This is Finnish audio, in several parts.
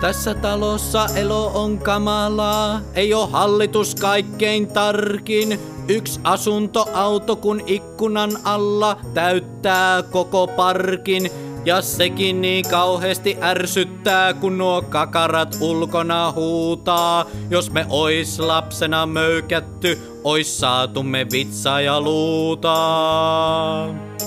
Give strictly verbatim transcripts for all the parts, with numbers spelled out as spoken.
Tässä talossa elo on kamalaa, ei oo hallitus kaikkein tarkin. Yksi asuntoauto kun ikkunan alla täyttää koko parkin. Ja sekin niin kauheesti ärsyttää, kun nuo kakarat ulkona huutaa. Jos me ois lapsena möykätty, ois saatu me vitsa ja luuta.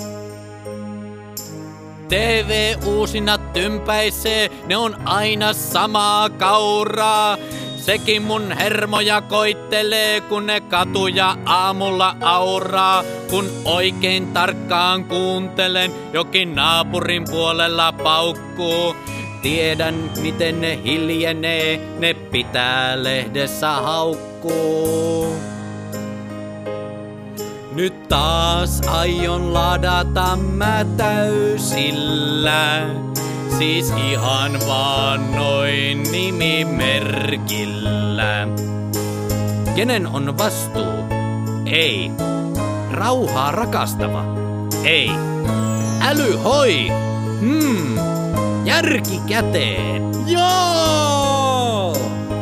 T V-uusinat tympäisee, ne on aina samaa kauraa. Sekin mun hermoja koittelee, kun ne katuja aamulla auraa. Kun oikein tarkkaan kuuntelen, jokin naapurin puolella paukkuu. Tiedän, miten ne hiljenee, ne pitää lehdessä haukkuu. Nyt taas aion ladata mä täysillä. Siis ihan vaan noin nimimerkillä. Kenen on vastuu? Ei. Rauhaa rakastava? Ei. Äly hoi! Hmm. Järki käteen. Joo!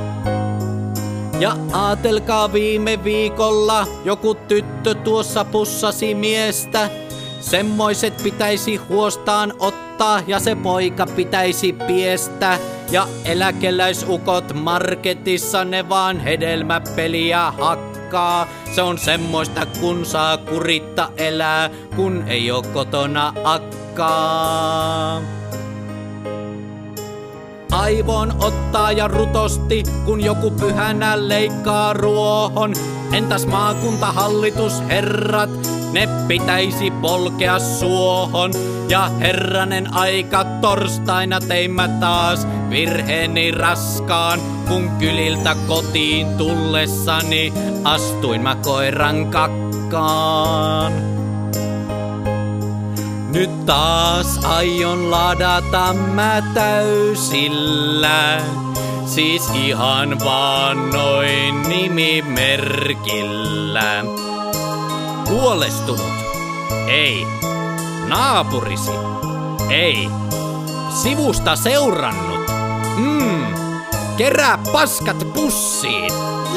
Ja aatelkaa viime viikolla joku tyttö tuossa pussasi miestä. Semmoiset pitäisi huostaan ottaa ja se poika pitäisi piestä. Ja eläkeläisukot marketissa ne vaan hedelmäpeliä hakkaa. Se on semmoista kun saa kuritta elää, kun ei oo kotona akkaa. Aivon ottaa ja rutosti, kun joku pyhänä leikkaa ruohon. Entäs maakuntahallitusherrat, ne pitäisi polkea suohon. Ja herranen aika, torstaina tein mä taas virheeni raskaan. Kun kyliltä kotiin tullessani astuin mä koiran kakkaan. Nyt taas aion ladata mä täysillä. Siis ihan vaan noin nimimerkillä. Huolestunut? Ei. Naapurisi? Ei. Sivusta seurannut? Mm. Kerää paskat pussiin.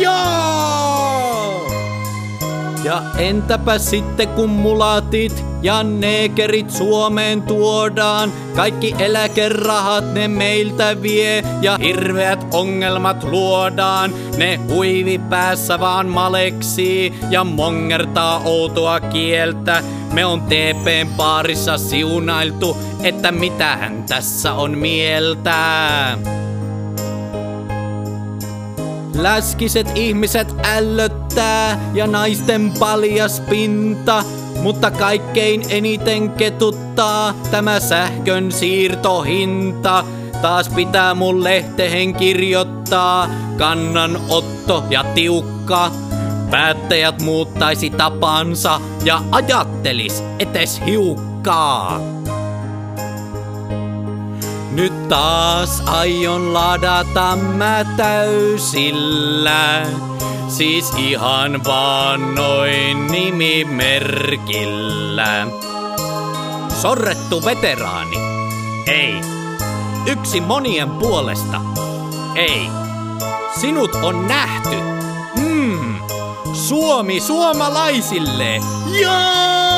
Joo! Ja entäpä sitten kun mulatit ja neekerit Suomeen tuodaan. Kaikki eläkerahat ne meiltä vie ja hirveät ongelmat luodaan. Ne huivi päässä vaan maleksii ja mongertaa outoa kieltä. Me on T P:n baarissa siunailtu, että mitähän tässä on mieltä. Läskiset ihmiset ällöttää ja naisten paljas pinta. Mutta kaikkein eniten ketuttaa tämä sähkön siirtohinta. Taas pitää mun lehtehen kirjoittaa kannanotto ja tiukka. Päättäjät muuttaisi tapansa ja ajattelis etes hiukkaa. Nyt taas aion ladata mä täysillä. Siis ihan vaan noin nimimerkillä. Sorrettu veteraani? Ei. Yksi monien puolesta? Ei. Sinut on nähty. Mm. Suomi suomalaisille. Joo!